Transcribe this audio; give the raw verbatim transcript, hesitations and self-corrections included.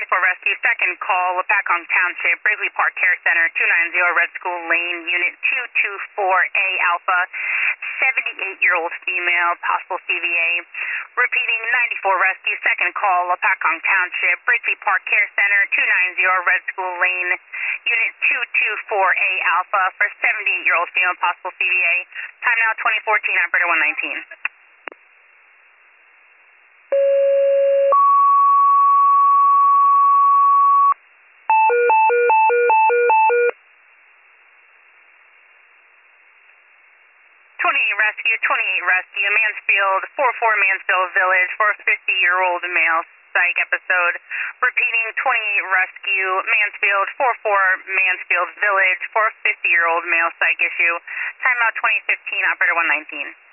ninety-four Rescue, second call, Pacong Township, Brinkley Park Care Center, two ninety Red School Lane, Unit two two four A Alpha, seventy-eight-year-old female, possible C V A. Repeating, ninety-four Rescue, second call, Pacong Township, Brinkley Park Care Center, two ninety Red School Lane, Unit two two four A Alpha for seventy-eight-year-old female, possible C V A. Time now twenty fourteen, operator one nineteen. twenty-eight Rescue, twenty-eight Rescue, Mansfield, four four Mansfield Village for a fifty-year-old male psych episode. Repeating, twenty-eight Rescue, Mansfield, four four Mansfield Village for a fifty-year-old male psych issue. Time out twenty fifteen, operator one nineteen.